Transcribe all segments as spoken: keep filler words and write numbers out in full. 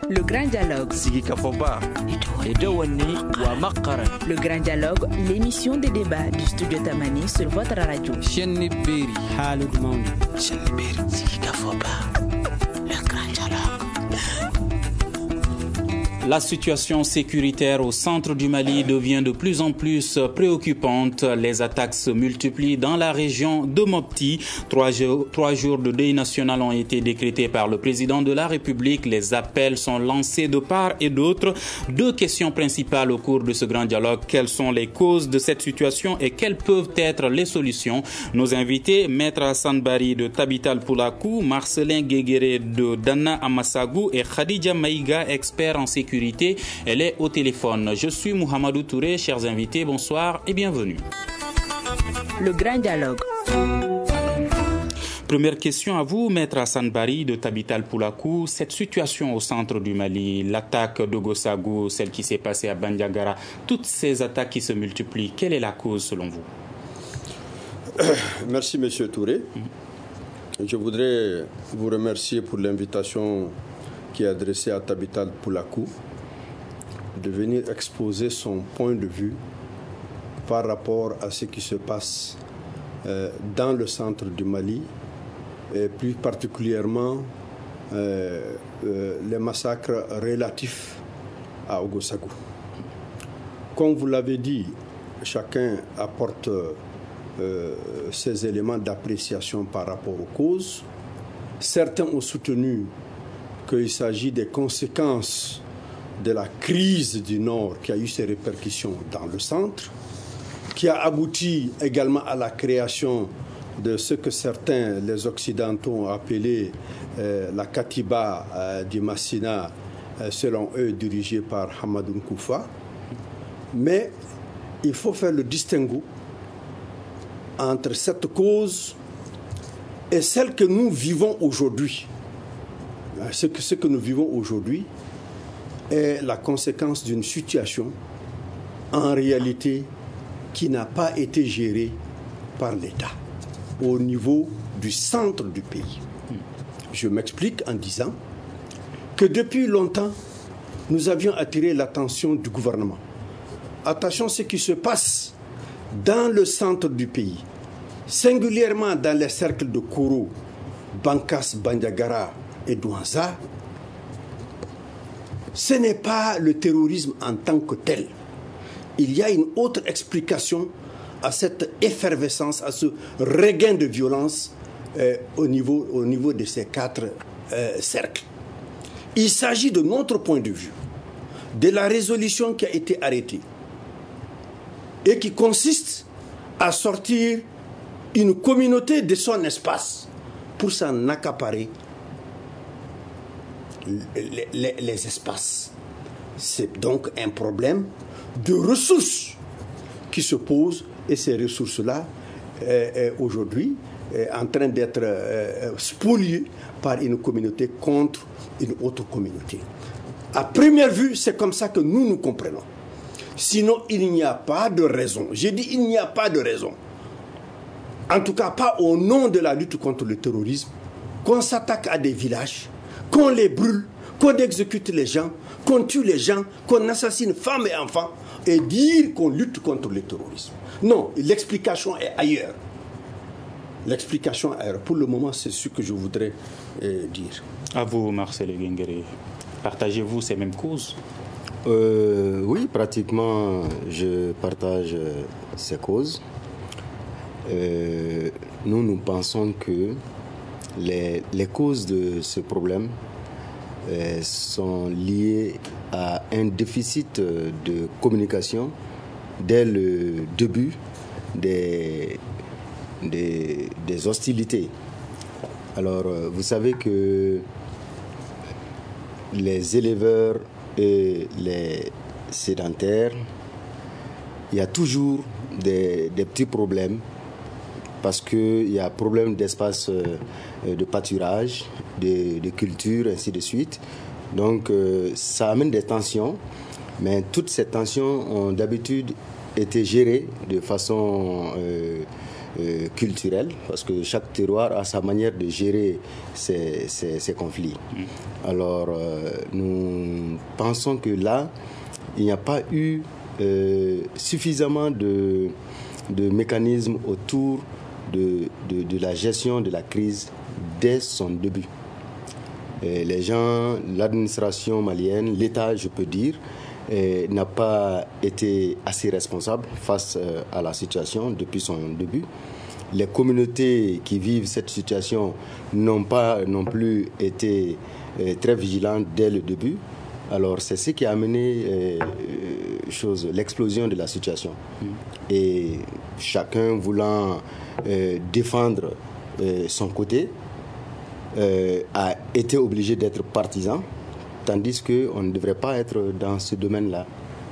Le grand dialogue. Le grand dialogue, l'émission des débats du studio Tamani sur votre radio. Le grand dialogue. La situation sécuritaire au centre du Mali devient de plus en plus préoccupante. Les attaques se multiplient dans la région de Mopti. Trois jours, trois jours de deuil national ont été décrétés par le président de la République. Les appels sont lancés de part et d'autre. Deux questions principales au cours de ce grand dialogue. Quelles sont les causes de cette situation et quelles peuvent être les solutions? Nos invités, Maître Hassan Bari de Tabital Poulakou, Marcelin Guéguéré de Dana Amassagou et Khadija Maïga, expert en sécurité. Elle est au téléphone. Je suis Mohamedou Touré. Chers invités, bonsoir et bienvenue. Le grand dialogue. Première question à vous, Maître Hassan Bari de Tabital Poulakou. Cette situation au centre du Mali, l'attaque de Gossagou, celle qui s'est passée à Bandiagara, toutes ces attaques qui se multiplient, quelle est la cause selon vous? Merci, Monsieur Touré. Mmh. Je voudrais vous remercier pour l'invitation qui est adressé à Tabital Poulakou, de venir exposer son point de vue par rapport à ce qui se passe euh, dans le centre du Mali, et plus particulièrement euh, euh, les massacres relatifs à Ouagadougou. Comme vous l'avez dit, chacun apporte euh, ses éléments d'appréciation par rapport aux causes. Certains ont soutenu qu'il s'agit des conséquences de la crise du Nord qui a eu ses répercussions dans le centre, qui a abouti également à la création de ce que certains, les Occidentaux, ont appelé euh, la Katiba euh, du Massina, euh, selon eux dirigée par Hamadoun Koufa. Mais il faut faire le distinguo entre cette cause et celle que nous vivons aujourd'hui. Ce que, ce que nous vivons aujourd'hui est la conséquence d'une situation, en réalité, qui n'a pas été gérée par l'État au niveau du centre du pays. Je m'explique en disant que depuis longtemps, nous avions attiré l'attention du gouvernement. Attention à ce qui se passe dans le centre du pays, singulièrement dans les cercles de Koro, Bankas, Bandiagara et Douanza. Ce n'est pas le terrorisme en tant que tel. Il y a une autre explication à cette effervescence, à ce regain de violence euh, au, niveau, au niveau de ces quatre euh, cercles. Il s'agit de notre point de vue, de la résolution qui a été arrêtée et qui consiste à sortir une communauté de son espace pour s'en accaparer Les, les, les espaces. C'est donc un problème de ressources qui se pose, et ces ressources-là, euh, euh, aujourd'hui, euh, en train d'être euh, spoliées par une communauté contre une autre communauté. À première vue, c'est comme ça que nous nous comprenons. Sinon, il n'y a pas de raison. J'ai dit il n'y a pas de raison. En tout cas, pas au nom de la lutte contre le terrorisme, qu'on s'attaque à des villages, qu'on les brûle, qu'on exécute les gens, qu'on tue les gens, qu'on assassine femmes et enfants, et dire qu'on lutte contre le terrorisme. Non, l'explication est ailleurs. L'explication est ailleurs. Pour le moment, c'est ce que je voudrais euh, dire. À vous, Marcel Guéguéré. Partagez-vous ces mêmes causes? euh, Oui, pratiquement, je partage ces causes. Euh, nous, nous pensons que les, les causes de ce problème euh, sont liées à un déficit de communication dès le début des, des, des hostilités. Alors, vous savez que les éleveurs et les sédentaires, il y a toujours des, des petits problèmes parce qu'il y a problème d'espace de pâturage, de, de culture, ainsi de suite. Donc, euh, ça amène des tensions, mais toutes ces tensions ont d'habitude été gérées de façon euh, euh, culturelle, parce que chaque terroir a sa manière de gérer ses, ses, ses conflits. Mmh. Alors, euh, nous pensons que là, il n'y a pas eu euh, suffisamment de, de mécanismes autour de, de, de la gestion de la crise dès son début. Et les gens, l'administration malienne, l'État, je peux dire, eh, n'a pas été assez responsable face euh, à la situation depuis son début. Les communautés qui vivent cette situation n'ont pas non plus été eh, très vigilantes dès le début. Alors c'est ce qui a amené eh, chose, l'explosion de la situation. Mm. Et chacun voulant eh, défendre eh, son côté, Euh, a été obligé d'être partisan, tandis qu'on ne devrait pas être dans ce domaine-là.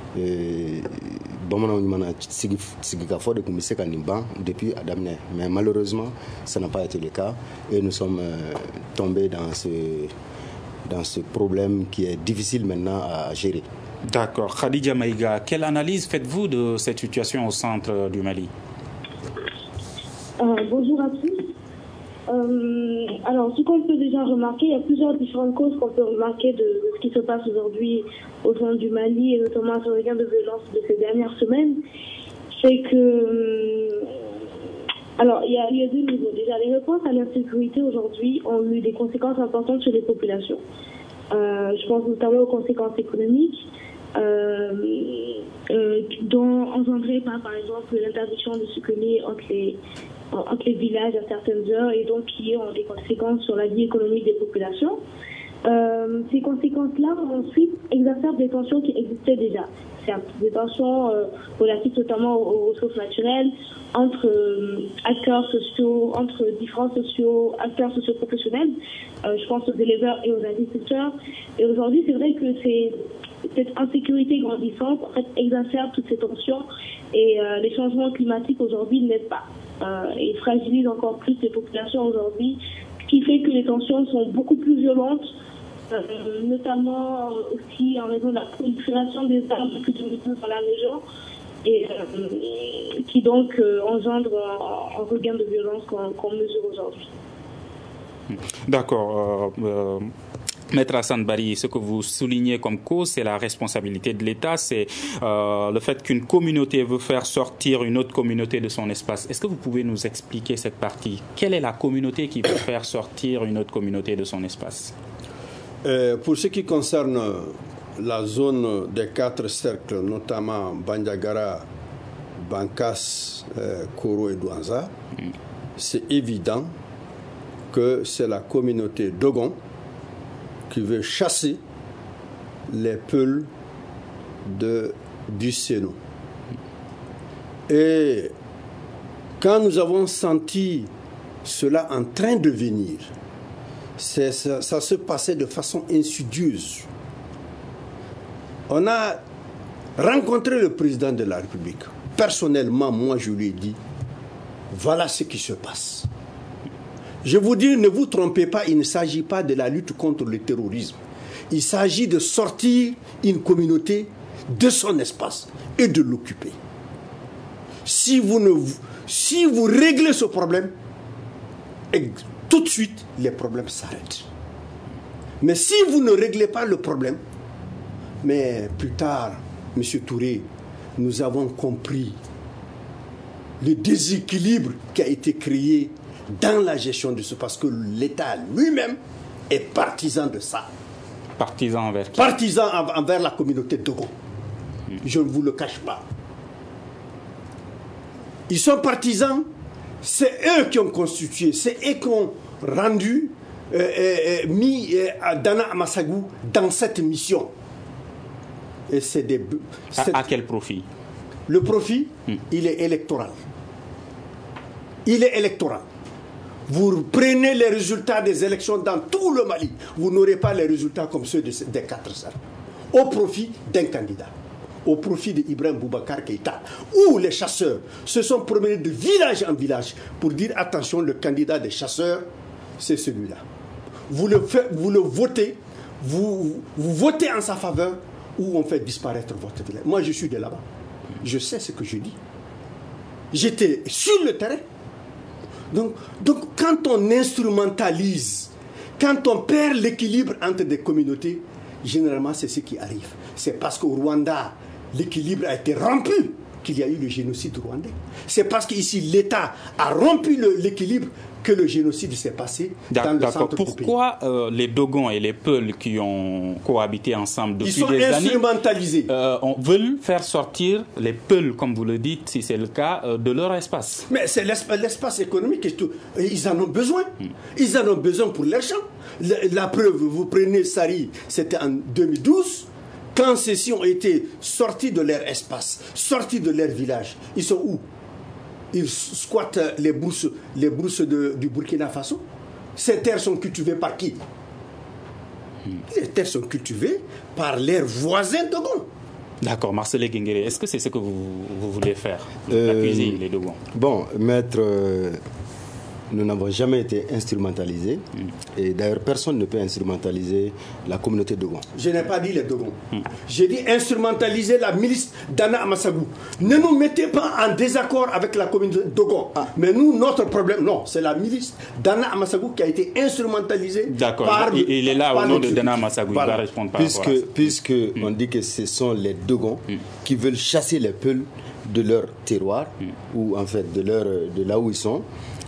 Depuis Adamner. Mais malheureusement, ça n'a pas été le cas et nous sommes euh, tombés dans ce, dans ce problème qui est difficile maintenant à gérer. D'accord. Khadija Maïga, quelle analyse faites-vous de cette situation au centre du Mali? euh, Bonjour à tous. Euh, alors, ce qu'on peut déjà remarquer, il y a plusieurs différentes causes qu'on peut remarquer de, de ce qui se passe aujourd'hui au sein du Mali, et notamment sur les gains de violence de ces dernières semaines. C'est que, euh, alors, il y, a, il y a deux niveaux. Déjà, les réponses à l'insécurité aujourd'hui ont eu des conséquences importantes sur les populations. Euh, je pense notamment aux conséquences économiques, euh, euh, dont engendrées par, par exemple, l'interdiction de circuler entre les entre les villages à certaines heures et donc qui ont des conséquences sur la vie économique des populations. Euh, ces conséquences-là ensuite exacerbent des tensions qui existaient déjà. Certes, des tensions euh, relatives notamment aux, aux ressources naturelles, entre euh, acteurs sociaux, entre différents sociaux, acteurs socio-professionnels. Euh, je pense aux éleveurs et aux agriculteurs. Et aujourd'hui, c'est vrai que c'est cette insécurité grandissante en fait exacerbe toutes ces tensions et euh, les changements climatiques aujourd'hui n'aident pas. Euh, et fragilise encore plus les populations aujourd'hui, ce qui fait que les tensions sont beaucoup plus violentes, euh, notamment aussi en raison de la prolifération des armes plus de dans la région, et euh, qui donc euh, engendre un, un regain de violence qu'on, qu'on mesure aujourd'hui. D'accord. Euh, euh... Maître Hassan Bari, ce que vous soulignez comme cause, c'est la responsabilité de l'État, c'est euh, le fait qu'une communauté veut faire sortir une autre communauté de son espace. Est-ce que vous pouvez nous expliquer cette partie? Quelle est la communauté qui veut faire sortir une autre communauté de son espace? euh, Pour ce qui concerne la zone des quatre cercles, notamment Bandiagara, Bankas, euh, Koro et Douanza, mm. c'est évident que c'est la communauté Dogon qui veut chasser les Peuls de, du Sénou. Et quand nous avons senti cela en train de venir, c'est, ça, ça se passait de façon insidieuse. On a rencontré le président de la République. Personnellement, moi, je lui ai dit, voilà ce qui se passe. Je vous dis, ne vous trompez pas, il ne s'agit pas de la lutte contre le terrorisme. Il s'agit de sortir une communauté de son espace et de l'occuper. Si vous, ne, si vous réglez ce problème, tout de suite, les problèmes s'arrêtent. Mais si vous ne réglez pas le problème, mais plus tard, M. Touré, nous avons compris le déséquilibre qui a été créé dans la gestion de ce, parce que l'État lui-même est partisan de ça. Partisan envers qui? Partisan envers la communauté Dogon. Hmm. Je ne vous le cache pas. Ils sont partisans, c'est eux qui ont constitué, c'est eux qui ont rendu, euh, euh, mis euh, Dana Amassagu dans cette mission. Et c'est des... À, à quel profit? Le profit, hmm. il est électoral. Il est électoral. Vous prenez les résultats des élections dans tout le Mali, vous n'aurez pas les résultats comme ceux des, des quatre cercles. Au profit d'un candidat, au profit d'Ibrahim Boubacar Keïta, où les chasseurs se sont promenés de village en village pour dire attention, le candidat des chasseurs, c'est celui-là. Vous le, fait, vous le votez, vous, vous votez en sa faveur, ou on fait disparaître votre village. Moi, je suis de là-bas. Je sais ce que je dis. J'étais sur le terrain. Donc, donc quand on instrumentalise, quand on perd l'équilibre entre des communautés, généralement c'est ce qui arrive. C'est parce qu'au Rwanda, l'équilibre a été rompu qu'il y a eu le génocide rwandais. C'est parce qu'ici l'État a rompu le, l'équilibre que le génocide s'est passé dans le centre du pays. Pourquoi euh, les Dogons et les Peuls qui ont cohabité ensemble depuis des années... Ils sont instrumentalisés. Euh, on veut faire sortir les Peuls, comme vous le dites, si c'est le cas, euh, de leur espace. Mais c'est l'espace, l'espace économique et tout. Ils en ont besoin. Hmm. Ils en ont besoin pour leurs champs. La, la preuve, vous prenez Sari, c'était en deux mille douze, quand ceux-ci ont été sortis de leur espace, sortis de leur village. Ils sont où? Ils squattent les brousses, les brousses de, du Burkina Faso. Ces terres sont cultivées par qui? Les terres sont cultivées par leurs voisins Dogons. D'accord, Marcel Guinguéré, est-ce que c'est ce que vous, vous voulez faire, euh, accuser les Dogons? Bon, maître, euh, nous n'avons jamais été instrumentalisés. Mm. Et d'ailleurs, personne ne peut instrumentaliser la communauté Dogon. Je n'ai pas dit les Dogons. Mm. J'ai dit instrumentaliser la milice d'Anna Amasagou. Ne nous mettez pas en désaccord avec la communauté Dogon. Ah. Mais nous, notre problème, non, c'est la milice d'Anna Amasagou qui a été instrumentalisée. D'accord, par il, il est là au nom de Dana Amasagou. Voilà. Il va répondre par puisque rapport à ça. Puisque mm. on dit que ce sont les Dogons mm. qui veulent chasser les Peuls de leur terroir, mm. ou en fait de, leur, de là où ils sont.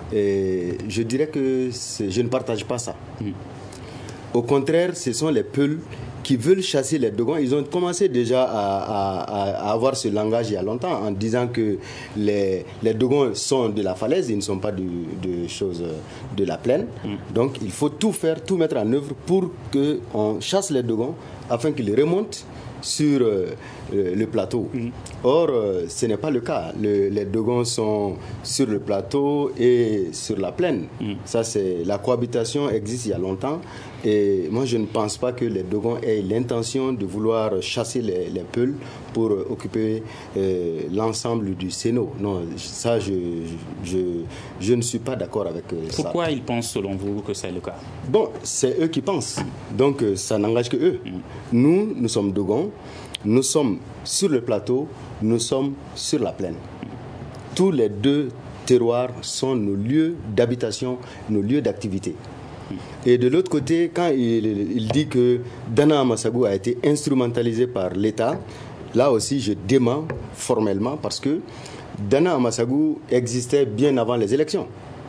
Et je dirais que je ne partage pas ça. Mm. Au contraire, ce sont les Peuls qui veulent chasser les Dogons. Ils ont commencé déjà à, à, à avoir ce langage il y a longtemps en disant que les, les Dogons sont de la falaise, ils ne sont pas de, de choses de la plaine. Mm. Donc il faut tout faire, tout mettre en œuvre pour qu'on chasse les Dogons afin qu'ils remontent sur euh, le plateau. Mm. Or, euh, ce n'est pas le cas. Le, les Dogons sont sur le plateau et sur la plaine. Mm. Ça, c'est, la cohabitation existe il y a longtemps. Et moi, je ne pense pas que les Dogons aient l'intention de vouloir chasser les, les Peuls pour euh, occuper euh, l'ensemble du Sénat. Non, ça, je, je, je ne suis pas d'accord avec euh, ça. Pourquoi ils pensent, selon vous, que c'est le cas? Bon, c'est eux qui pensent. Donc, euh, ça n'engage que eux. Mm. Nous, nous sommes Dogons. Nous sommes sur le plateau, nous sommes sur la plaine. Tous les deux terroirs sont nos lieux d'habitation, nos lieux d'activité. Et de l'autre côté, quand il, il dit que Dana Amasagou a été instrumentalisé par l'État, là aussi je dément formellement parce que Dana Amasagou existait bien avant les élections.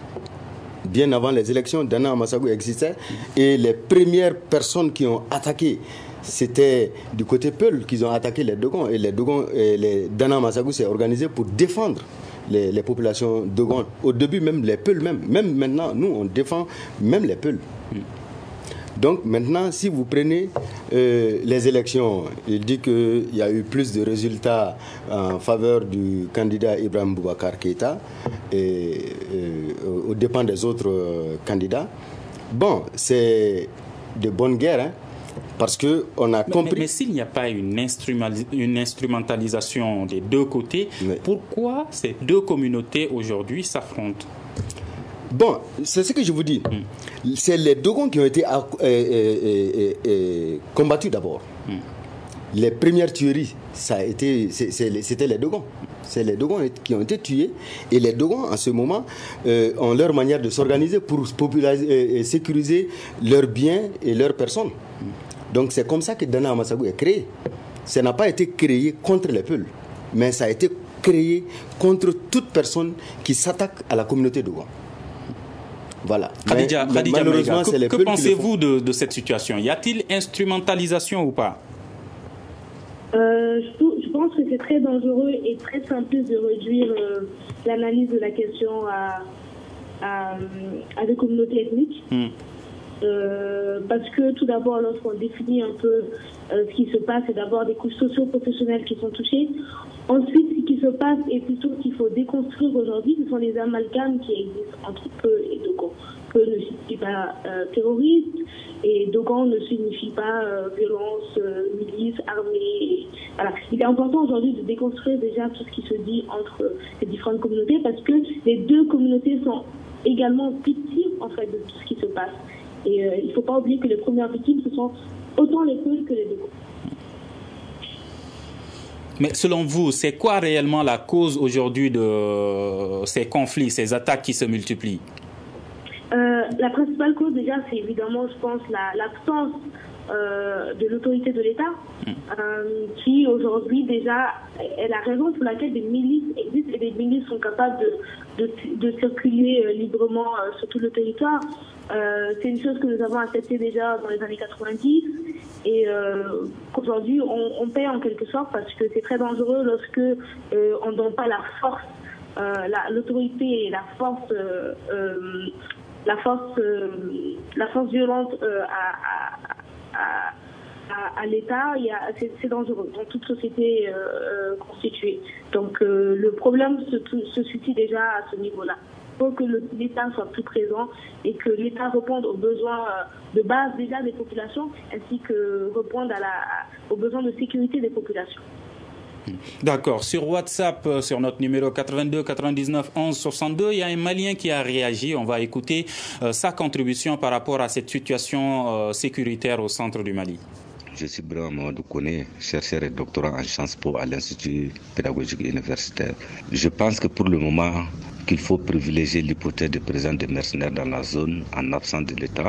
Bien avant les élections, Dana Amasagou existait et les premières personnes qui ont attaqué, c'était du côté Peul qu'ils ont attaqué les Dogons. Et les Dogons, et les Dana Amasagou s'est organisé pour défendre les, les populations Dogons. Au début, même les Peuls, même, même maintenant, nous, on défend même les Peuls. Mm. Donc maintenant, si vous prenez euh, les élections, il dit qu'il y a eu plus de résultats en faveur du candidat Ibrahim Boubacar Keïta et, euh, aux dépens des autres euh, candidats. Bon, c'est de bonne guerre, hein. Parce qu'on a compris... Mais, mais, mais s'il n'y a pas une, instrumental, une instrumentalisation des deux côtés, mais... pourquoi ces deux communautés aujourd'hui s'affrontent? Bon, c'est ce que je vous dis. Mm. C'est les Dogons qui ont été euh, euh, euh, euh, combattus d'abord. Mm. Les premières tueries, ça a été, c'est, c'est, c'était les Dogons. C'est les Dogons qui ont été tués. Et les Dogons, en ce moment, euh, ont leur manière de s'organiser pour populariser, euh, sécuriser leurs biens et leurs personnes. Mm. Donc c'est comme ça que Dana Amasagou est créé. Ça n'a pas été créé contre les Peuls, mais ça a été créé contre toute personne qui s'attaque à la communauté Dogon. Voilà. Khadija, mais, Khadija malheureusement, Maïga, que, que pensez-vous de, de cette situation? Y a-t-il instrumentalisation ou pas? euh, je, je pense que c'est très dangereux et très simpliste de réduire euh, l'analyse de la question à, à, à des communautés ethniques. Hmm. Euh, parce que tout d'abord, lorsqu'on définit un peu euh, ce qui se passe, c'est d'abord des couches socio-professionnelles qui sont touchées. Ensuite, ce qui se passe et plutôt qu'il faut déconstruire aujourd'hui, ce sont les amalgames qui existent entre Peu et Dogon. Peu ne signifie pas euh, terroriste et Dogon ne signifie pas euh, violence, euh, milice, armée. Voilà. Il est important aujourd'hui de déconstruire déjà tout ce qui se dit entre ces différentes communautés parce que les deux communautés sont également victimes en fait de tout ce qui se passe. Et euh, il ne faut pas oublier que les premières victimes, ce sont autant les Peuls que les Dogons. Mais selon vous, c'est quoi réellement la cause aujourd'hui de ces conflits, ces attaques qui se multiplient? euh, La principale cause déjà, c'est évidemment, je pense, la, l'absence euh, de l'autorité de l'État, mmh. euh, qui aujourd'hui déjà est la raison pour laquelle des milices existent et des milices sont capables de, de, de circuler euh, librement euh, sur tout le territoire. Euh, c'est une chose que nous avons acceptée déjà dans les années quatre-vingt-dix et euh, qu'aujourd'hui on, on paie en quelque sorte parce que c'est très dangereux lorsque euh, on ne donne pas la force, euh, la, l'autorité et la force, euh, euh, la force, euh, la force violente euh, à, à, à, à l'État. Il y a, c'est, c'est dangereux dans toute société euh, constituée. Donc euh, le problème se, se situe déjà à ce niveau-là. Il faut que le, l'État soit plus présent et que l'État réponde aux besoins de base déjà des populations ainsi que réponde à la, aux besoins de sécurité des populations. D'accord. Sur WhatsApp, sur notre numéro quatre-vingt-deux quatre-vingt-dix-neuf onze soixante-deux, il y a un Malien qui a réagi. On va écouter euh, sa contribution par rapport à cette situation euh, sécuritaire au centre du Mali. Je suis Brahma Mamadou Kone, chercheur et doctorant en Sciences Po à l'Institut pédagogique universitaire. Je pense que pour le moment, qu'il faut privilégier l'hypothèse de présence des mercenaires dans la zone en absence de l'État.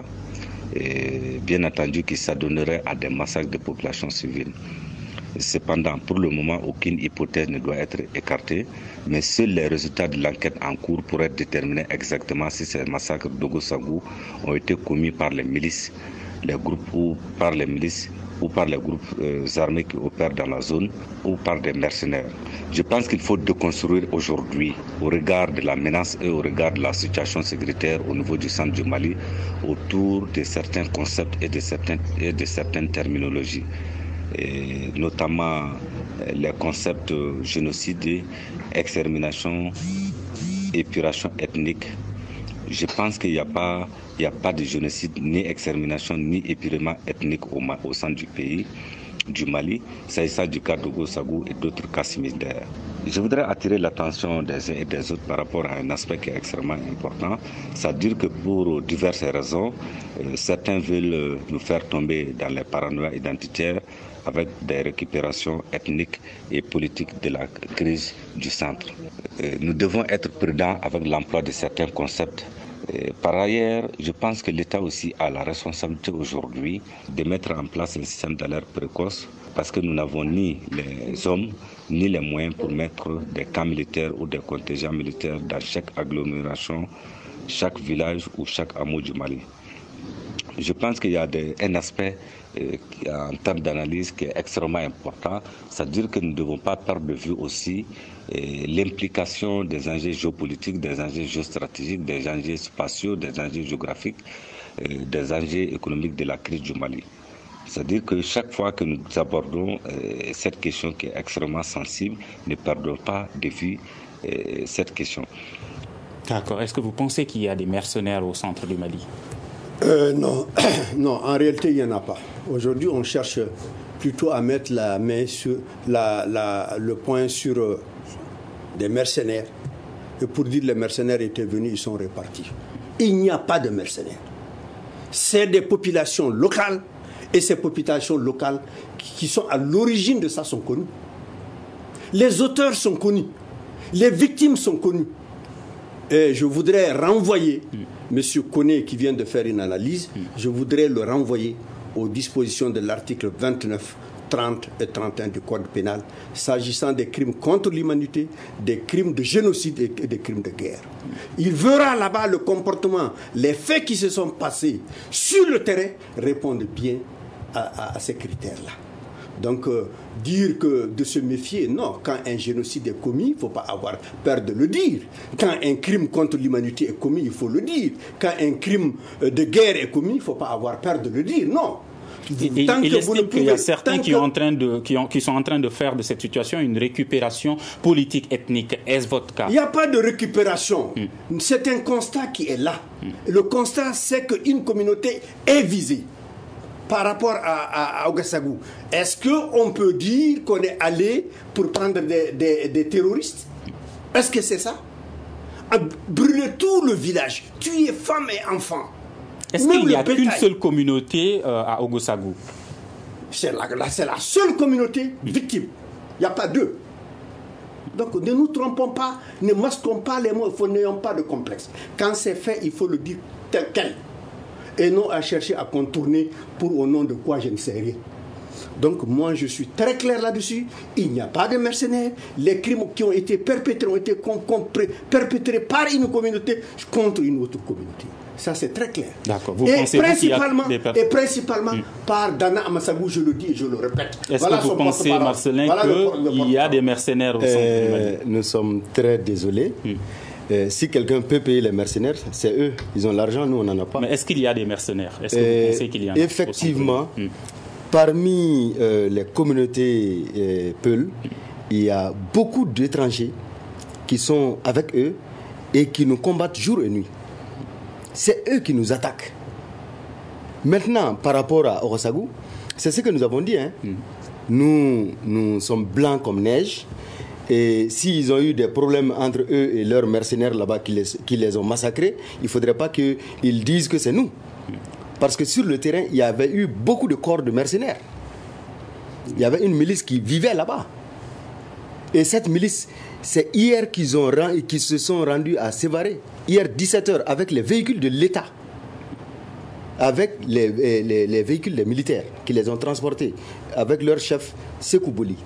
Et bien entendu que ça donnerait à des massacres de populations civiles. Cependant, pour le moment, aucune hypothèse ne doit être écartée, mais seuls les résultats de l'enquête en cours pourraient déterminer exactement si ces massacres d'Ogo-Sagou ont été commis par les milices, les groupes ou par les milices ou par les groupes euh, armés qui opèrent dans la zone ou par des mercenaires. Je pense qu'il faut déconstruire aujourd'hui, au regard de la menace et au regard de la situation sécuritaire au niveau du centre du Mali, autour de certains concepts et de certaines, et de certaines terminologies. Et notamment les concepts de génocide, extermination, épuration ethnique. Je pense qu'il n'y a pas, il n'y a pas de génocide, ni extermination, ni épuration ethnique au, au centre du pays, du Mali, s'agissant du cas d'Ogo-Sagou et d'autres cas similaires. Je voudrais attirer l'attention des uns et des autres par rapport à un aspect qui est extrêmement important, c'est-à-dire que pour diverses raisons, euh, certains veulent nous faire tomber dans les paranoïas identitaires avec des récupérations ethniques et politiques de la crise du centre. Euh, nous devons être prudents avec l'emploi de certains concepts. Et par ailleurs, je pense que l'État aussi a la responsabilité aujourd'hui de mettre en place un système d'alerte précoce parce que nous n'avons ni les hommes ni les moyens pour mettre des camps militaires ou des contingents militaires dans chaque agglomération, chaque village ou chaque hameau du Mali. Je pense qu'il y a des, un aspect euh, en termes d'analyse qui est extrêmement important, c'est-à-dire que nous ne devons pas perdre de vue aussi euh, l'implication des enjeux géopolitiques, des enjeux géostratégiques, des enjeux spatiaux, des enjeux géographiques, euh, des enjeux économiques de la crise du Mali. C'est-à-dire que chaque fois que nous abordons euh, cette question qui est extrêmement sensible, ne perdons pas de vue euh, cette question. D'accord. Est-ce que vous pensez qu'il y a des mercenaires au centre du Mali ? Euh, non, non, en réalité, il n'y en a pas. Aujourd'hui, on cherche plutôt à mettre la main sur la, la, le point sur euh, des mercenaires. Et pour dire que les mercenaires étaient venus, ils sont répartis. Il n'y a pas de mercenaires. C'est des populations locales, et ces populations locales qui sont à l'origine de ça sont connues. Les auteurs sont connus. Les victimes sont connues. Et je voudrais renvoyer M. Kone qui vient de faire une analyse, je voudrais le renvoyer aux dispositions de l'article vingt-neuf, trente et trente et un du Code pénal, s'agissant des crimes contre l'humanité, des crimes de génocide et des crimes de guerre. Il verra là-bas le comportement, les faits qui se sont passés sur le terrain répondent bien à, à, à ces critères-là. Donc, euh, dire que de se méfier, non. Quand un génocide est commis, il ne faut pas avoir peur de le dire. Quand un crime contre l'humanité est commis, il faut le dire. Quand un crime de guerre est commis, il ne faut pas avoir peur de le dire, non. Et, et, il estime qu'il y a certains qui, que... en train de, qui, ont, qui sont en train de faire de cette situation une récupération politique ethnique. Est-ce votre cas ? Il n'y a pas de récupération. Mm. C'est un constat qui est là. Mm. Le constat, c'est qu'une communauté est visée. Par rapport à, à, à Ogo-Sagou, est-ce qu'on peut dire qu'on est allé pour prendre des, des, des terroristes ? Est-ce que c'est ça ? Brûler tout le village, tuer femmes et enfants. Est-ce qu'il n'y a qu'une seule communauté euh, à Ogo-Sagou ? C'est la, la, c'est la seule communauté victime. Il n'y a pas deux. Donc ne nous trompons pas, ne masquons pas les mots, n'ayons pas de complexe. Quand c'est fait, il faut le dire tel quel. Et non à chercher à contourner pour au nom de quoi je ne sais rien. Donc moi je suis très clair là-dessus, il n'y a pas de mercenaires, les crimes qui ont été perpétrés ont été perpétrés par une communauté contre une autre communauté. Ça c'est très clair. D'accord. Vous et, pensez principalement, qu'il y a des... et principalement hmm. par Dana Amassagou, je le dis et je le répète. Est-ce voilà que vous pensez, Marcelin, voilà qu'il y a des mercenaires au centre euh, du Mali? Nous sommes très désolés. Hmm. Euh, si quelqu'un peut payer les mercenaires, c'est eux. Ils ont l'argent, nous on n'en a pas. Mais est-ce qu'il y a des mercenaires? Est-ce que euh, vous pensez qu'il y en a? Effectivement. Parmi euh, les communautés euh, Peul, il y a beaucoup d'étrangers qui sont avec eux et qui nous combattent jour et nuit. C'est eux qui nous attaquent. Maintenant, par rapport à Orosagou, c'est ce que nous avons dit. Hein. Mm. Nous, nous sommes blancs comme neige. Et s'ils ont eu des problèmes entre eux et leurs mercenaires là-bas qui les, qui les ont massacrés, il ne faudrait pas qu'ils disent que c'est nous. Parce que sur le terrain, il y avait eu beaucoup de corps de mercenaires. Il y avait une milice qui vivait là-bas. Et cette milice, c'est hier qu'ils ont qu'ils se sont rendus à Sévaré. Hier, dix-sept heures, avec les véhicules de l'État. Avec les, les, les véhicules des militaires qui les ont transportés. Avec leur chef, Sékou Boli.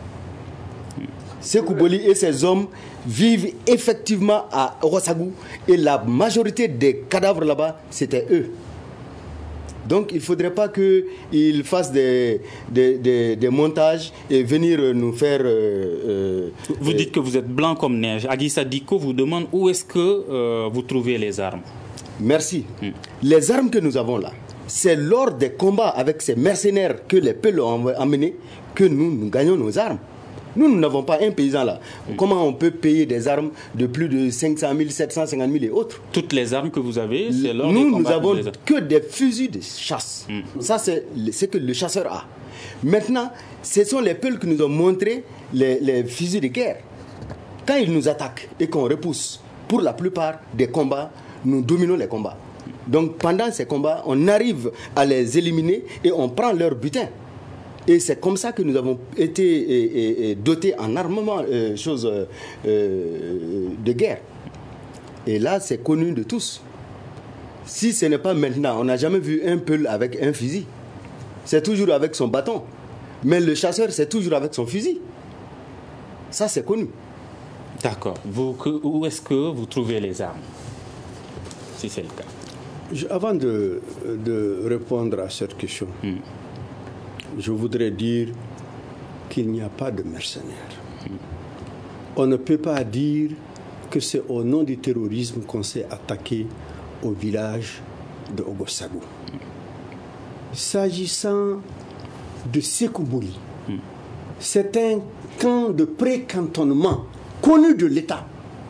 Sékou Boli et ses hommes vivent effectivement à Orosagou. Et la majorité des cadavres là-bas, c'était eux. Donc, il ne faudrait pas qu'ils fassent des, des, des, des montages et venir nous faire... Euh, vous euh, dites que vous êtes blanc comme neige. Aguissa Diko vous demande où est-ce que euh, vous trouvez les armes. Merci. Hmm. Les armes que nous avons là, c'est lors des combats avec ces mercenaires que les Peuls ont amenés que nous, nous gagnons nos armes. Nous, nous n'avons pas un paysan là. Mm. Comment on peut payer des armes de plus de cinq cent mille, sept cent cinquante mille et autres? Toutes les armes que vous avez, c'est lors Nous, des combats nous avons que que des fusils de chasse. Mm. Ça, c'est ce que le chasseur a. Maintenant, ce sont les Peuls qui nous ont montré les, les fusils de guerre. Quand ils nous attaquent et qu'on repousse, pour la plupart des combats, nous dominons les combats. Donc, pendant ces combats, on arrive à les éliminer et on prend leur butin. Et c'est comme ça que nous avons été et, et, dotés en armement, euh, choses euh, euh, de guerre. Et là, c'est connu de tous. Si ce n'est pas maintenant, on n'a jamais vu un Peul avec un fusil. C'est toujours avec son bâton. Mais le chasseur, c'est toujours avec son fusil. Ça, c'est connu. D'accord. Vous, que, où est-ce que vous trouvez les armes, si c'est le cas? Je, avant de, de répondre à cette question, hmm. je voudrais dire qu'il n'y a pas de mercenaires. Hmm. On ne peut pas dire que c'est au nom du terrorisme qu'on s'est attaqué au village de Orosagou. Hmm. S'agissant de Sékou Boli, hmm. c'est un camp de pré-cantonnement connu de l'État.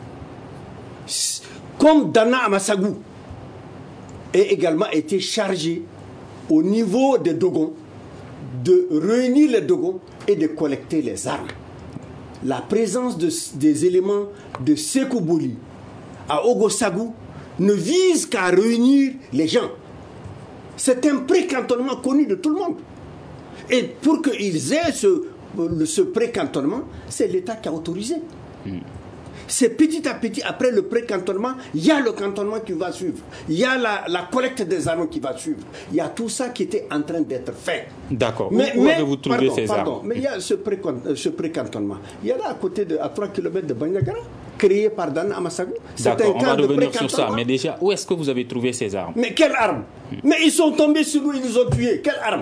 Comme Dana Amassagou ait également été chargé au niveau des Dogons de réunir les Dogons et de collecter les armes. La présence de, des éléments de Sékou Boli à Orosagou ne vise qu'à réunir les gens. C'est un pré-cantonnement connu de tout le monde. Et pour qu'ils aient ce, ce pré-cantonnement, c'est l'État qui a autorisé. Mm. C'est petit à petit, après le pré-cantonnement, il y a le cantonnement qui va suivre. Il y a la, la collecte des armes qui va suivre. Il y a tout ça qui était en train d'être fait. D'accord. Mais, où, où avez-vous trouvé pardon, ces pardon, armes? Mais il y a ce, pré, ce pré-cantonnement. Il y a là à côté, de, à trois kilomètres de Bandiagara, créé par Dana Amassagou. D'accord, on va revenir sur ça. Mais déjà, où est-ce que vous avez trouvé ces armes? Mais quelles armes? hmm. Mais ils sont tombés sur nous, ils nous ont tués. Quelles armes?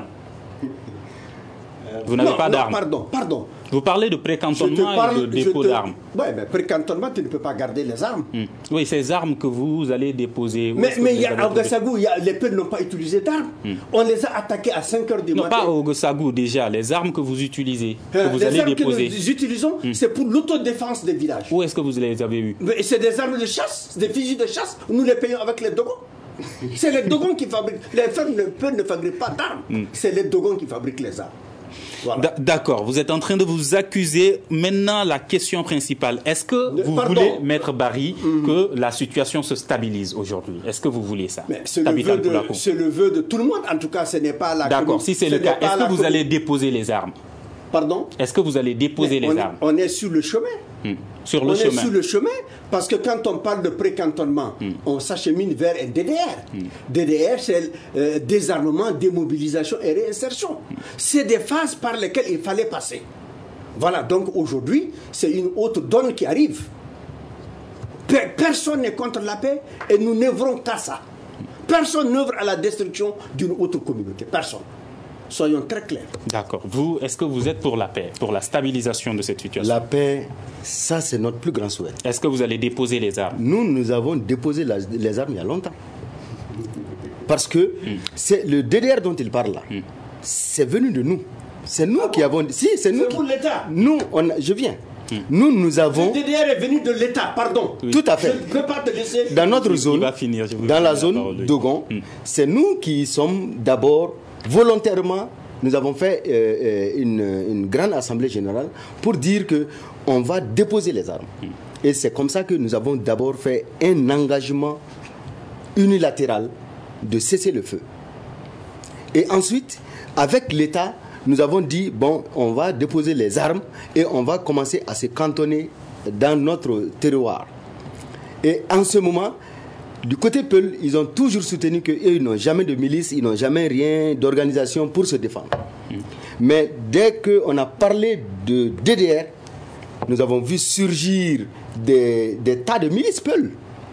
Vous n'avez pas d'armes? Pardon, pardon. Vous parlez de pré-cantonnement et de dépôt te... d'armes. Oui, mais pré-cantonnement, tu ne peux pas garder les armes. Mmh. Oui, ces armes que vous allez déposer. Mais il y a à Orosagou, les Peuls n'ont pas utilisé d'armes. Mmh. On les a attaqués à cinq heures du non, matin. Non, pas au Orosagou déjà, les armes que vous utilisez, que euh, vous les allez armes déposer. Que nous utilisons, mmh. c'est pour l'autodéfense des villages. Où est-ce que vous les avez eues? C'est des armes de chasse, des fusils de chasse. Nous les payons avec les Dogons. C'est les Dogons qui fabriquent. Les Peuls ne fabriquent pas d'armes. Mmh. C'est les Dogons qui fabriquent les armes. Voilà. D'accord, vous êtes en train de vous accuser. Maintenant, la question principale, est-ce que vous Pardon. voulez, Maître Barry, mm-hmm. que la situation se stabilise aujourd'hui? Est-ce que vous voulez ça? C'est le, le vœu de tout le monde, en tout cas, ce n'est pas la... D'accord, si c'est le cas, est-ce que vous allez déposer les armes? Pardon? Est-ce que vous allez déposer Mais les on, armes? On est sur le chemin. Mmh. Sur le on chemin. est sur le chemin parce que quand on parle de précantonnement, mmh. on s'achemine vers un D D R. Mmh. D D R, c'est euh, désarmement, démobilisation et réinsertion. Mmh. C'est des phases par lesquelles il fallait passer. Voilà, donc aujourd'hui, c'est une autre donne qui arrive. Personne n'est contre la paix et nous n'œuvrons qu'à ça. Personne n'œuvre à la destruction d'une autre communauté. Personne. Soyons très clairs. D'accord. Vous, est-ce que vous êtes pour la paix, pour la stabilisation de cette situation? La paix, ça c'est notre plus grand souhait. Est-ce que vous allez déposer les armes? Nous, nous avons déposé la, les armes il y a longtemps. Parce que mm. c'est le D D R dont il parle là, mm. c'est venu de nous. C'est nous ah qui bon? avons... Si, c'est nous c'est qui... pour l'État. Nous, on a... je viens. Mm. Nous, nous avons... Le D D R est venu de l'État, pardon. Oui. Tout à fait. Je ne peux pas te laisser... Dans notre il, zone, il va finir, dans la zone Dogon, mm. c'est nous qui sommes d'abord volontairement... Nous avons fait euh, une, une grande assemblée générale pour dire qu'on va déposer les armes. Mm. Et c'est comme ça que nous avons d'abord fait un engagement unilatéral de cesser le feu. Et ensuite, avec l'État, nous avons dit, bon, on va déposer les armes et on va commencer à se cantonner dans notre terroir. Et en ce moment, du côté Peul, ils ont toujours soutenu qu'ils n'ont jamais de milice, ils n'ont jamais rien d'organisation pour se défendre. Mmh. Mais dès qu'on a parlé de D D R, nous avons vu surgir des, des tas de milices Peul.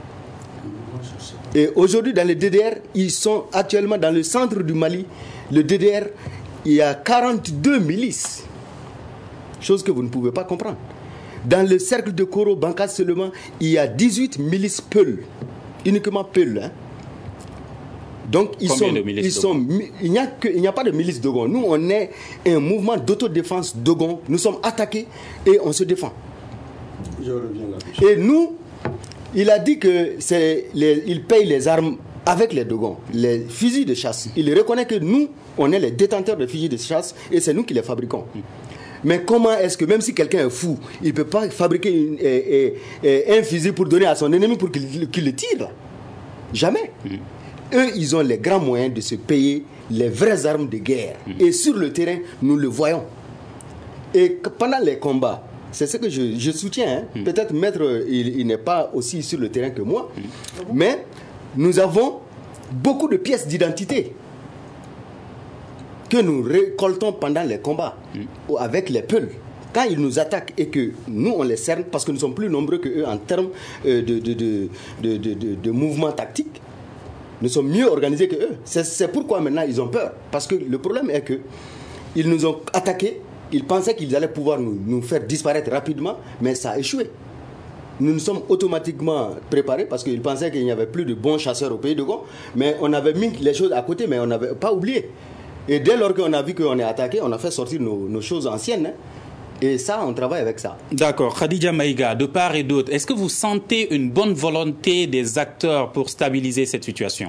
Et aujourd'hui, dans le D D R, ils sont actuellement dans le centre du Mali. Le D D R, il y a quarante-deux milices. Chose que vous ne pouvez pas comprendre. Dans le cercle de Koro Banka seulement, il y a dix-huit milices Peul. Uniquement Peul. Hein. Donc, ils sont, ils sont, il n'y a que, il n'y a pas de milice Dogon. Nous, on est un mouvement d'autodéfense Dogon. Nous sommes attaqués et on se défend. Je reviens là-dessus. Et nous, il a dit que c'est les, il paye les armes avec les Dogons, les fusils de chasse. Il reconnaît que nous, on est les détenteurs de fusils de chasse et c'est nous qui les fabriquons. Mais comment est-ce que, même si quelqu'un est fou, il ne peut pas fabriquer une, et, et, et un fusil pour donner à son ennemi pour qu'il, qu'il le tire? Jamais. Mmh. Eux, ils ont les grands moyens de se payer les vraies armes de guerre. Mmh. Et sur le terrain, nous le voyons. Et pendant les combats, c'est ce que je, je soutiens. Hein. Mmh. Peut-être Maître, il, il n'est pas aussi sur le terrain que moi. Mmh. Mais nous avons beaucoup de pièces d'identité que nous récoltons pendant les combats mmh. avec les Peuls. Quand ils nous attaquent et que nous, on les cerne, parce que nous sommes plus nombreux qu'eux en termes euh, de, de, de, de, de, de, de mouvements tactiques, nous sommes mieux organisés qu'eux. C'est, c'est pourquoi maintenant ils ont peur. Parce que le problème est qu'ils nous ont attaqués, ils pensaient qu'ils allaient pouvoir nous, nous faire disparaître rapidement, mais ça a échoué. Nous nous sommes automatiquement préparés parce qu'ils pensaient qu'il n'y avait plus de bons chasseurs au pays de Gond, mais on avait mis les choses à côté, mais on n'avait pas oublié. Et dès lors qu'on a vu qu'on est attaqué, on a fait sortir nos, nos choses anciennes. Hein. Et ça, on travaille avec ça. D'accord. Khadija Maïga, de part et d'autre, est-ce que vous sentez une bonne volonté des acteurs pour stabiliser cette situation?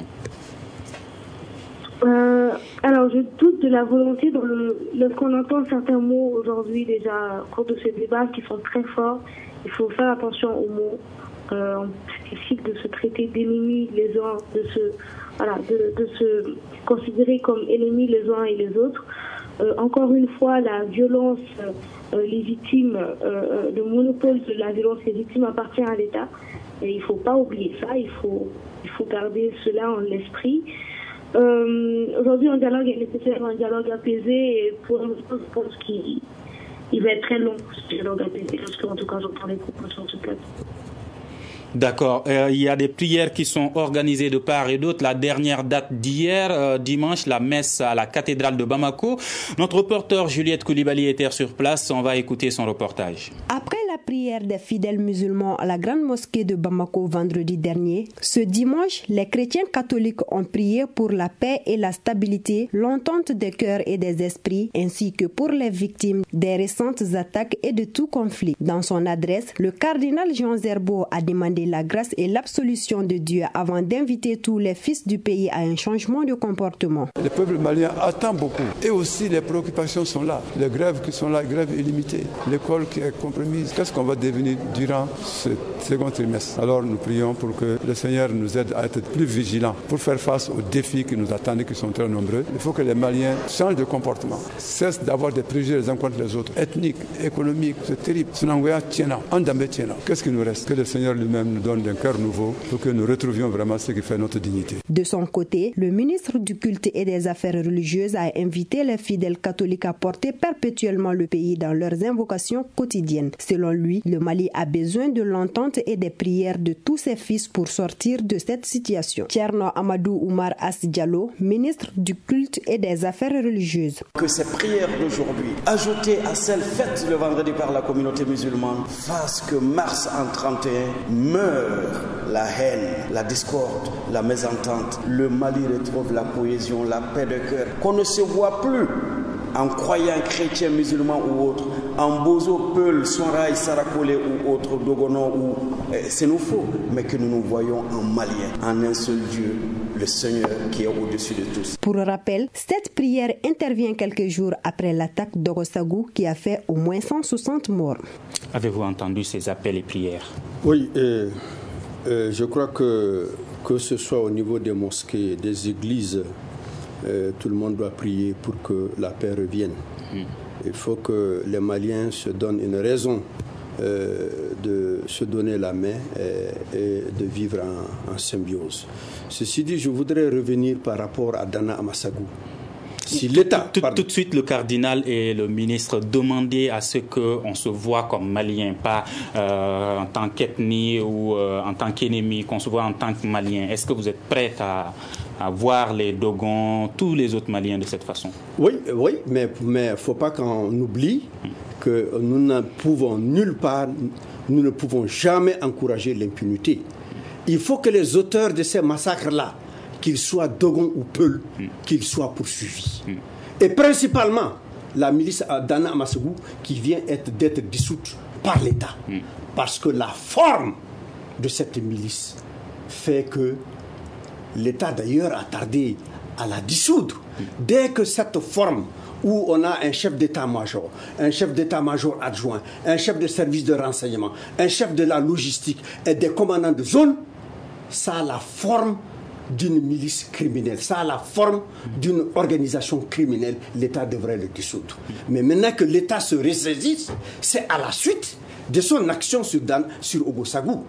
euh, Alors, je doute de la volonté dans le, lorsqu'on entend certains mots aujourd'hui déjà au cours de ce débat qui sont très forts. Il faut faire attention aux mots. Euh, on spécifique de se traiter d'ennemis les uns, de se, voilà, de, de se considérer comme ennemis les uns et les autres. Euh, encore une fois, la violence euh, légitime, euh, le monopole de la violence légitime appartient à l'État. Et il ne faut pas oublier ça, il faut, il faut garder cela en l'esprit. Euh, aujourd'hui, un dialogue est nécessaire, un dialogue apaisé, et pour l'instant, je pense qu'il il va être très long, ce dialogue apaisé, parce qu'en tout cas, j'entends les propos sur ce plateau. D'accord. Euh, il y a des prières qui sont organisées de part et d'autre. La dernière date d'hier, euh, dimanche, la messe à la cathédrale de Bamako. Notre reporter Juliette Koulibaly était sur place. On va écouter son reportage. Après la prière des fidèles musulmans à la grande mosquée de Bamako vendredi dernier, ce dimanche, les chrétiens catholiques ont prié pour la paix et la stabilité, l'entente des cœurs et des esprits, ainsi que pour les victimes des récentes attaques et de tout conflit. Dans son adresse, le cardinal Jean Zerbo a demandé la grâce et l'absolution de Dieu avant d'inviter tous les fils du pays à un changement de comportement. Le peuple malien attend beaucoup et aussi les préoccupations sont là. Les grèves qui sont là, grèves illimitées, l'école qui est compromise. Qu'est-ce qu'on qu'on va devenir durant ce second trimestre. Alors nous prions pour que le Seigneur nous aide à être plus vigilants pour faire face aux défis qui nous attendent, qui sont très nombreux. Il faut que les Maliens changent de comportement, cessent d'avoir des préjugés les uns contre les autres, ethniques, économiques, c'est terrible. Qu'est-ce qui nous reste? Que le Seigneur lui-même nous donne un cœur nouveau pour que nous retrouvions vraiment ce qui fait notre dignité. De son côté, le ministre du Culte et des Affaires religieuses a invité les fidèles catholiques à porter perpétuellement le pays dans leurs invocations quotidiennes. Selon lui, le Mali a besoin de l'entente et des prières de tous ses fils pour sortir de cette situation. Tcherno Amadou Oumar As Diallo, ministre du Culte et des Affaires religieuses. Que ces prières d'aujourd'hui, ajoutées à celles faites le vendredi par la communauté musulmane, fassent que mars en trente et un meure la haine, la discorde, la mésentente. Le Mali retrouve la cohésion, la paix de cœur, qu'on ne se voit plus en croyant chrétiens, musulmans ou autres, en Bozo, Peul, Sonraï, Sarakole ou autres, Dogono ou euh, Sénoufo, mais que nous nous voyons en Maliens, en un seul Dieu, le Seigneur qui est au-dessus de tous. Pour rappel, cette prière intervient quelques jours après l'attaque d'Orosagou qui a fait au moins cent soixante morts. Avez-vous entendu ces appels et prières? Oui, euh, euh, je crois que que ce soit au niveau des mosquées, des églises, euh, tout le monde doit prier pour que la paix revienne. Mmh. Il faut que les Maliens se donnent une raison euh, de se donner la main et, et de vivre en, en symbiose. Ceci dit, je voudrais revenir par rapport à Dana Amasagou. Si l'État, tout, tout de suite, le cardinal et le ministre demandaient à ce qu'on se voit comme Malien, pas euh, en tant qu'ethnie ou euh, en tant qu'ennemi, qu'on se voit en tant que Malien. Est-ce que vous êtes prêts à, à voir les Dogons, tous les autres Maliens de cette façon? Oui, oui, mais il ne faut pas qu'on oublie que nous ne pouvons nulle part, nous ne pouvons jamais encourager l'impunité. Il faut que les auteurs de ces massacres-là, qu'ils soient Dogon ou Peul, mm. qu'ils soient poursuivis. Mm. Et principalement, la milice Dana Amasagou qui vient être, d'être dissoute par l'État. Mm. Parce que la forme de cette milice fait que l'État d'ailleurs a tardé à la dissoudre. Mm. Dès que cette forme où on a un chef d'état-major, un chef d'état-major adjoint, un chef de service de renseignement, un chef de la logistique et des commandants de zone, ça a la forme d'une milice criminelle, ça a la forme d'une organisation criminelle, l'État devrait le dissoudre. Mais maintenant que l'État se ressaisisse, c'est à la suite de son action sur, Dan, sur Orosagou.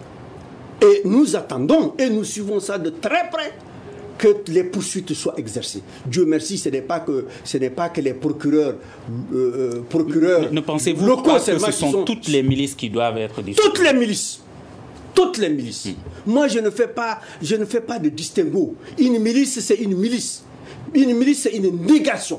Et nous attendons et nous suivons ça de très près, que les poursuites soient exercées. Dieu merci, ce n'est pas que, ce n'est pas que les procureurs, euh, procureurs ne, ne pensez-vous locaux, pas que ce sont, sont toutes les milices qui doivent être dissoutes? Toutes les milices. Toutes les milices. Mmh. Moi, je ne fais pas, je ne fais pas de distinguo. Une milice, c'est une milice. Une milice, c'est une négation.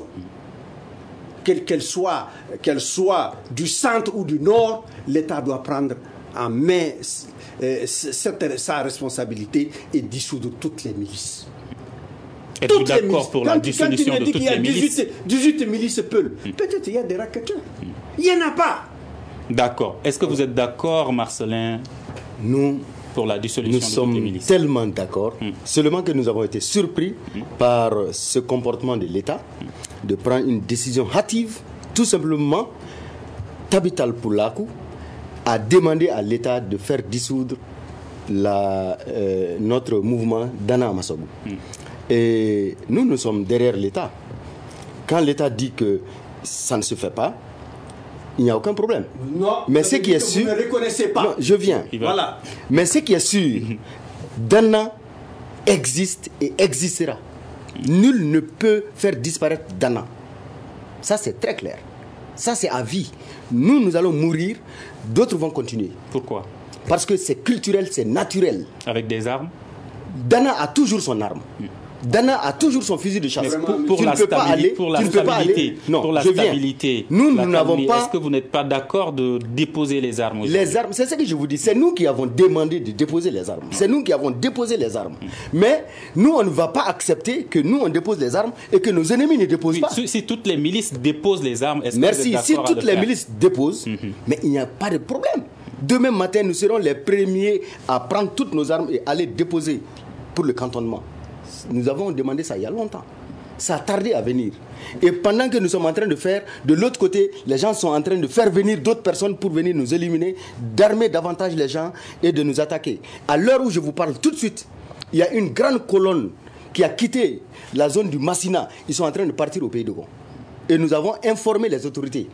Quelle qu'elle soit, qu'elle soit du centre ou du nord, l'État doit prendre en main euh, cette, sa responsabilité et dissoudre toutes les milices. Êtes-vous d'accord pour la dissolution de toutes les milices? dix-huit milices Peul. Mmh. Peut-être il y a des racketteurs. Mmh. Il n'y en a pas. D'accord. Est-ce que vous êtes d'accord, Marcelin? Nous, pour la dissolution nous sommes de toutes les milices. Tellement d'accord, mm. seulement que nous avons été surpris mm. par ce comportement de l'État, mm. de prendre une décision hâtive, tout simplement. Tabital Poulakou a demandé à l'État de faire dissoudre la, euh, notre mouvement Dana Amasagou. Mm. Et nous, nous sommes derrière l'État. Quand l'État dit que ça ne se fait pas, il n'y a aucun problème. Non, mais ce qui est sûr, vous ne reconnaissez pas. Non, je viens. Voilà. Mais ce qui est sûr, Dana existe et existera. Nul ne peut faire disparaître Dana. Ça, c'est très clair. Ça, c'est à vie. Nous, nous allons mourir, d'autres vont continuer. Pourquoi? Parce que c'est culturel, c'est naturel. Avec des armes? Dana a toujours son arme. Hmm. Dana a toujours son fusil de chasse. Mais pour, pour, la stabilité, pour la tu stabilité, non, pour la je stabilité, nous, nous n'avons pas. Est-ce que vous n'êtes pas d'accord de déposer les armes aujourd'hui? Les armes, c'est ce que je vous dis. C'est nous qui avons demandé de déposer les armes. C'est nous qui avons déposé les armes. Mais nous, on ne va pas accepter que nous on dépose les armes et que nos ennemis ne déposent oui, pas. Si, si toutes les milices déposent les armes, est-ce Merci. que vous êtes d'accord Si toutes à le les milices déposent, mm-hmm. mais il n'y a pas de problème. Demain matin, nous serons les premiers à prendre toutes nos armes et aller déposer pour le cantonnement. Nous avons demandé ça il y a longtemps. ça a tardé à venir. Et pendant que nous sommes en train de faire, de l'autre côté, les gens sont en train de faire venir d'autres personnes pour venir nous éliminer, d'armer davantage les gens et de nous attaquer. À l'heure où je vous parle tout de suite, il y a une grande colonne qui a quitté la zone du Massina. Ils sont en train de partir au pays de Gon. Et nous avons informé les autorités.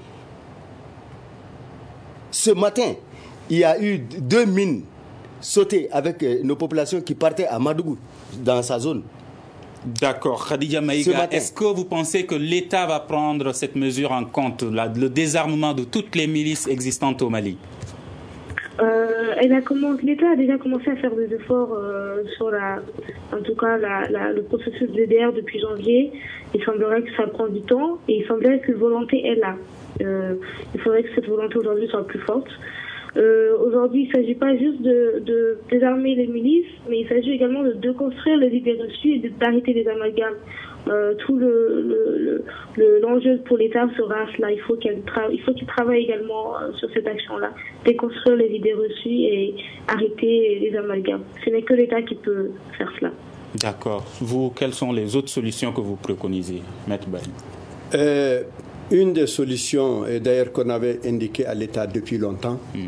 Ce matin, il y a eu deux mines sautées avec nos populations qui partaient à Madougou, dans sa zone. D'accord. Khadija Maïga, est-ce que vous pensez que l'État va prendre cette mesure en compte, la, le désarmement de toutes les milices existantes au Mali? Euh, elle a commencé, l'État a déjà commencé à faire des efforts euh, sur la, en tout cas la, la, le processus D D R depuis janvier. Il semblerait que ça prend du temps et il semblerait que la volonté est là. Euh, il faudrait que cette volonté aujourd'hui soit plus forte. Euh, aujourd'hui, il ne s'agit pas juste de, de désarmer les milices, mais il s'agit également de déconstruire les idées reçues et d'arrêter les amalgames. Euh, tout le, le, le, l'enjeu pour l'État sera cela. Il faut qu'il tra- il faut qu'il travaille également euh, sur cette action-là, déconstruire les idées reçues et arrêter les amalgames. Ce n'est que l'État qui peut faire cela. D'accord. Vous, quelles sont les autres solutions que vous préconisez, Maître Baye? euh, Une des solutions, et d'ailleurs qu'on avait indiqué à l'État depuis longtemps, mm.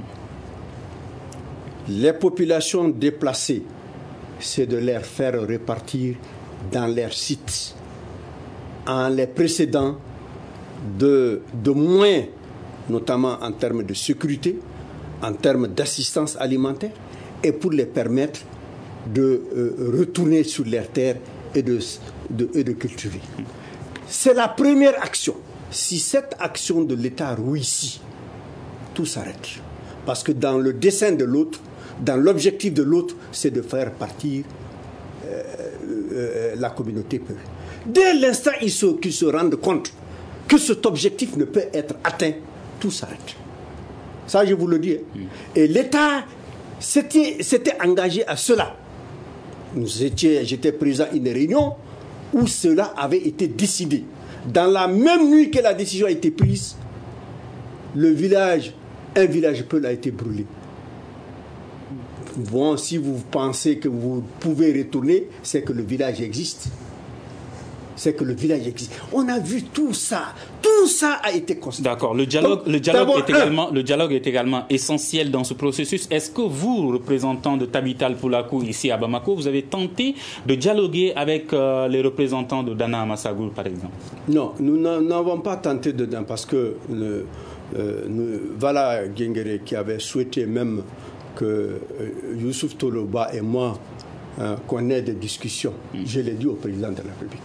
les populations déplacées, c'est de les faire repartir dans leurs sites en les précédant de, de moins, notamment en termes de sécurité, en termes d'assistance alimentaire, et pour les permettre de euh, retourner sur leurs terres et de, de, et de cultiver. C'est la première action. Si cette action de l'État réussit, tout s'arrête. Parce que dans le dessein de l'autre, dans l'objectif de l'autre, c'est de faire partir euh, euh, la communauté peuple. Dès l'instant qu'ils se, qu'ils se rendent compte que cet objectif ne peut être atteint, tout s'arrête. Ça, je vous le dis. Hein. Et l'État s'était, s'était engagé à cela. Nous étions, j'étais présent à une réunion où cela avait été décidé. Dans la même nuit que la décision a été prise, le village, un village Peul a été brûlé. Bon, si vous pensez que vous pouvez retourner, c'est que le village existe. C'est que le village existe. On a vu tout ça. Tout ça a été constaté. D'accord. Le dialogue, le dialogue, est, également, le dialogue est également essentiel dans ce processus. Est-ce que vous, représentant de Tabital Poulakou ici à Bamako, vous avez tenté de dialoguer avec euh, les représentants de Dana Massagoul, par exemple? Non, nous n'avons pas tenté dedans parce que le, euh, nous, voilà Gengere qui avait souhaité même que euh, Youssouf Toloba et moi euh, qu'on ait des discussions. Mm. Je l'ai dit au président de la République.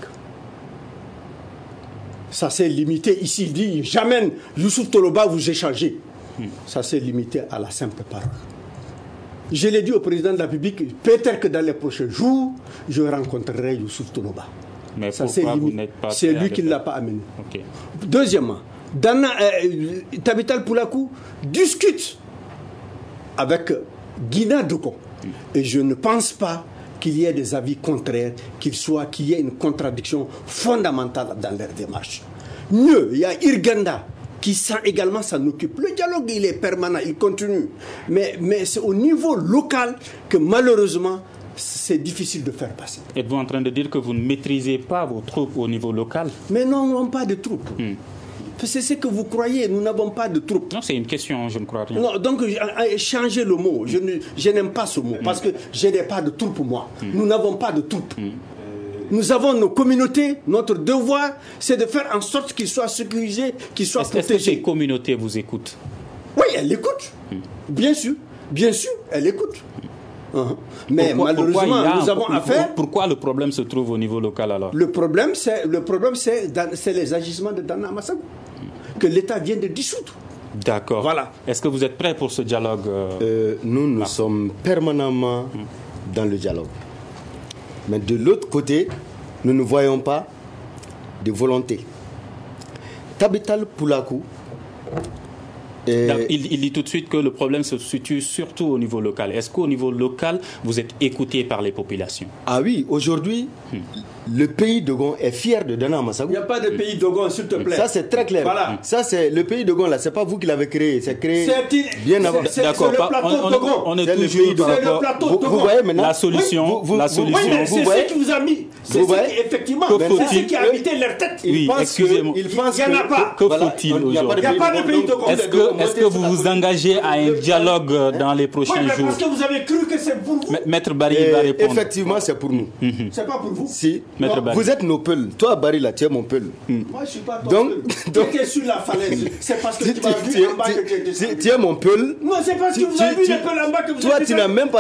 Ça s'est limité. Ici, il dit, jamais Youssouf Toloba vous échangez. Mm. Ça s'est limité à la simple parole. Je l'ai dit au président de la République, peut-être que dans les prochains jours, je rencontrerai Youssouf Toloba. Mais ça pourquoi vous n'êtes pas C'est lui qui ne l'a pas amené. Okay. Deuxièmement, Dana, euh, Tabital Poulakou discute avec Guina Doko. Mm. Et je ne pense pas qu'il y ait des avis contraires, qu'il soit, qu'il y ait une contradiction fondamentale dans leur démarche. Mieux, il y a Irganda qui sent également s'en occupe. Le dialogue, il est permanent, il continue. Mais, mais c'est au niveau local que malheureusement, c'est difficile de faire passer. Êtes-vous en train de dire que vous ne maîtrisez pas vos troupes au niveau local? Mais non, nous n'avons pas de troupes. Mm. C'est ce que vous croyez, nous n'avons pas de troupes. Non, c'est une question, je ne crois rien. Non, donc changez le mot. Je, ne, je n'aime pas ce mot, mm. parce que je n'ai pas de troupes moi. Mm. Nous n'avons pas de troupes. Mm. Nous avons nos communautés, notre devoir, c'est de faire en sorte qu'ils soient sécurisés, qu'ils soient est-ce, protégés. Est-ce que ces communautés vous écoutent? Oui, elles l'écoutent. Mm. Bien sûr, bien sûr, elles l'écoutent. Uh-huh. Mais pourquoi, malheureusement, pourquoi nous avons affaire... Pourquoi le problème se trouve au niveau local alors? Le problème, c'est, le problème, c'est, c'est les agissements de Dana Massagou que l'État vient de dissoudre. D'accord. Voilà. Est-ce que vous êtes prêts pour ce dialogue euh... Euh, Nous, nous ah. sommes permanemment mmh. dans le dialogue. Mais de l'autre côté, nous ne voyons pas de volonté. Tabital Poulakou Et... Il, il dit tout de suite que le problème se situe surtout au niveau local. Est-ce qu'au niveau local, vous êtes écouté par les populations? Ah oui, aujourd'hui, hmm. le pays Dogon est fier de Dana Amassago. Il n'y a pas de pays Dogon, s'il te plaît. Ça, c'est très clair. Voilà. Ça, c'est le pays Dogon, là, c'est pas vous qui l'avez créé. C'est créé bien avant. C'est le plateau Dogon. On est toujours dans le plateau Dogon. Vous voyez maintenant la solution. Vous, vous, la solution. Oui, mais c'est ce qui vous a mis. C'est ce effectivement, c'est ce qui a habité leur tête. Oui, excusez-moi. Il n'y en a pas. Que faut-il aujourd'hui? Il n'y a pas de pays Dogon. Est-ce que vous vous engagez à un dialogue dans les prochains oui, jours? Parce que vous avez cru que c'est pour vous. Maître Barry va répondre. Effectivement, c'est pour nous. Mm-hmm. C'est pas pour vous. Si. Maître Barry. Vous êtes nos peuls. Toi, Barry, là, tu es mon peul. Mm. Moi, je suis pas ton donc, peul. Donc, tu es sur la falaise. C'est parce que tu m'as vu en bas que tu es descendu. Tu es mon peul. Non, c'est parce que vous avez vu les peuls en bas que vous êtes descendu. Toi, tu n'as même pas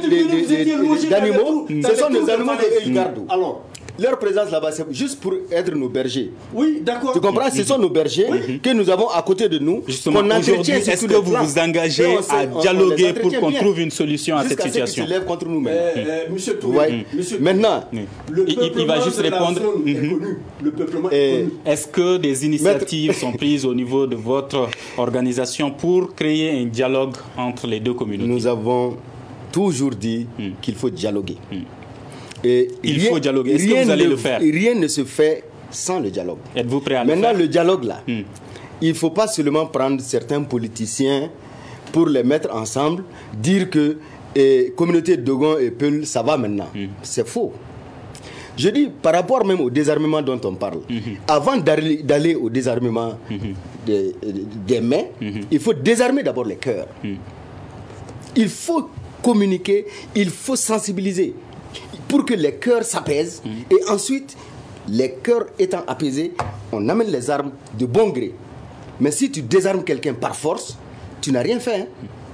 d'animaux. Ce sont des animaux qu'ils gardent. Alors. Leur présence là-bas, c'est juste pour être nos bergers. Oui, d'accord. Tu comprends? Ce sont nos bergers oui. que nous avons à côté de nous. Justement, aujourd'hui, est-ce que vous vous engagez on, à on, dialoguer on pour qu'on bien. trouve une solution à cette situation? Se lève contre nous. Euh, euh, monsieur Touré, ouais. monsieur Maintenant, le il, il va juste répondre. Est connu. Le peuplement est connu. Est-ce que des initiatives sont prises au niveau de votre organisation pour créer un dialogue entre les deux communautés? Nous avons toujours dit mm. qu'il faut dialoguer. Mm. Et il rien, faut dialoguer. Est-ce que vous allez ne, le faire? Rien ne se fait sans le dialogue. Êtes-vous prêt à le Maintenant, faire? le dialogue là, hmm. il ne faut pas seulement prendre certains politiciens pour les mettre ensemble, dire que eh, communauté de Dogon et Peul, ça va maintenant. Hmm. C'est faux. Je dis, par rapport même au désarmement dont on parle, mm-hmm. avant d'aller, d'aller au désarmement mm-hmm. des, des mains, mm-hmm. il faut désarmer d'abord les cœurs. Mm. Il faut communiquer, il faut sensibiliser pour que les cœurs s'apaisent. Mmh. Et ensuite, les cœurs étant apaisés, on amène les armes de bon gré. Mais si tu désarmes quelqu'un par force, tu n'as rien fait. Hein?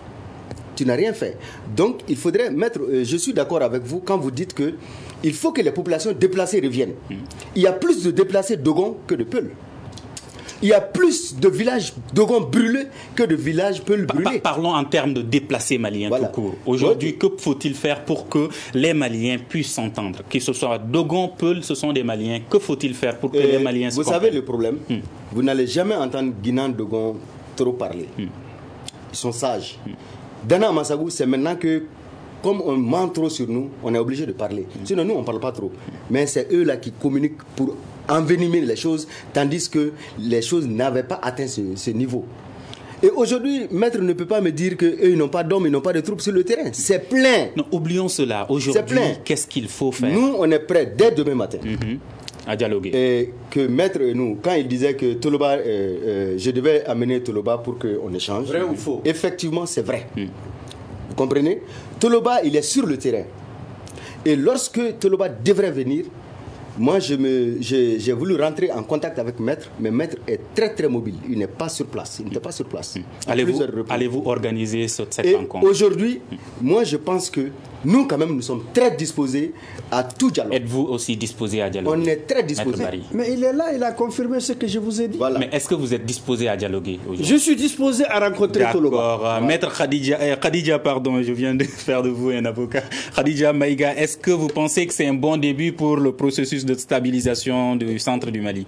Tu n'as rien fait. Donc, il faudrait mettre... Euh, je suis d'accord avec vous quand vous dites que il faut que les populations déplacées reviennent. Mmh. Il y a plus de déplacés Dogon que de Peul. Il y a plus de villages Dogon brûlés que de villages Peul brûlés. Parlons en termes de déplacés maliens voilà. tout court. Aujourd'hui, ouais. que faut-il faire pour que les Maliens puissent s'entendre? Que ce soit Dogon, Peul, ce sont des Maliens. Que faut-il faire pour que Et les Maliens se Vous comprennent? savez le problème, hmm. vous n'allez jamais entendre Guinan Dogon trop parler. Hmm. Ils sont sages. Hmm. Dana Amassago, c'est maintenant que, comme on ment trop sur nous, on est obligé de parler. Hmm. Sinon, nous, on ne parle pas trop. Hmm. Mais c'est eux là qui communiquent pour envenimer les choses, tandis que les choses n'avaient pas atteint ce, ce niveau. Et aujourd'hui, maître ne peut pas me dire qu'eux, ils n'ont pas d'hommes, ils n'ont pas de troupes sur le terrain. C'est plein. Non, oublions cela. Aujourd'hui, qu'est-ce qu'il faut faire? Nous, on est prêts dès demain matin. Mm-hmm. À dialoguer. Et que maître et nous, quand il disait que Toloba, euh, euh, je devais amener Toloba pour qu'on échange. Vrai ou faux? Effectivement, c'est vrai. Mm. Vous comprenez? Toloba, il est sur le terrain. Et lorsque Toloba devrait venir, moi, je me, j'ai, j'ai voulu rentrer en contact avec Maître, mais Maître est très très mobile. Il n'est pas sur place. Il n'était pas sur place. Mmh. Allez-vous, allez-vous organiser cette, cette Et rencontre? Aujourd'hui, mmh. moi, je pense que nous, quand même, nous sommes très disposés à tout dialogue. Êtes-vous aussi disposé à dialoguer? On est très disposés. Mais il est là, il a confirmé ce que je vous ai dit. Voilà. Mais est-ce que vous êtes disposé à dialoguer aujourd'hui? Je suis disposé à rencontrer Toloba. D'accord. Voilà. Maître Khadija, eh, Khadija, pardon, je viens de faire de vous un avocat. Khadija Maïga, est-ce que vous pensez que c'est un bon début pour le processus de stabilisation du centre du Mali?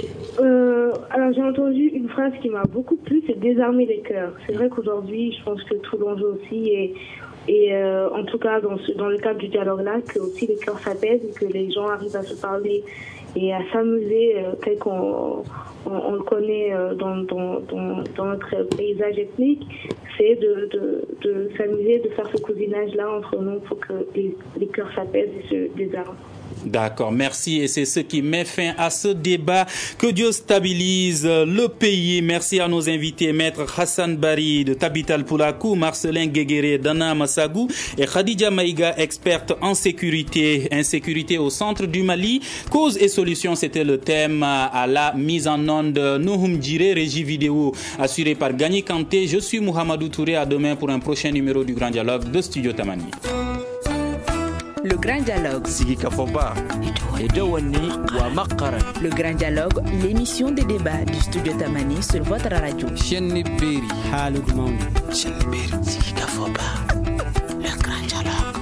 euh, Alors, j'ai entendu une phrase qui m'a beaucoup plu, c'est désarmer les cœurs. C'est vrai qu'aujourd'hui, je pense que tout l'enjeu aussi est... Et euh, en tout cas, dans, ce, dans le cadre du dialogue-là, que aussi les cœurs s'apaisent et que les gens arrivent à se parler et à s'amuser euh, tel qu'on on, on le connaît euh, dans, dans, dans, dans notre paysage ethnique, c'est de, de, de s'amuser, de faire ce cousinage-là entre nous pour que les, les cœurs s'apaisent et se désarment. D'accord, merci. Et c'est ce qui met fin à ce débat. Que Dieu stabilise le pays. Merci à nos invités, Maître Hassan Barry de Tabital Poulakou, Marcelin Guéguéré d'Dana Amassago et Khadija Maïga, experte en sécurité, insécurité au centre du Mali. Cause et solution, c'était le thème à la mise en onde. Nouhoum Djiré, régie vidéo assurée par Gagné Kanté. Je suis Mohamedou Touré. À demain pour un prochain numéro du Grand Dialogue de Studio Tamani. Le Grand Dialogue. Le Grand Dialogue, l'émission des débats du Studio Tamani sur votre radio. Le Grand Dialogue.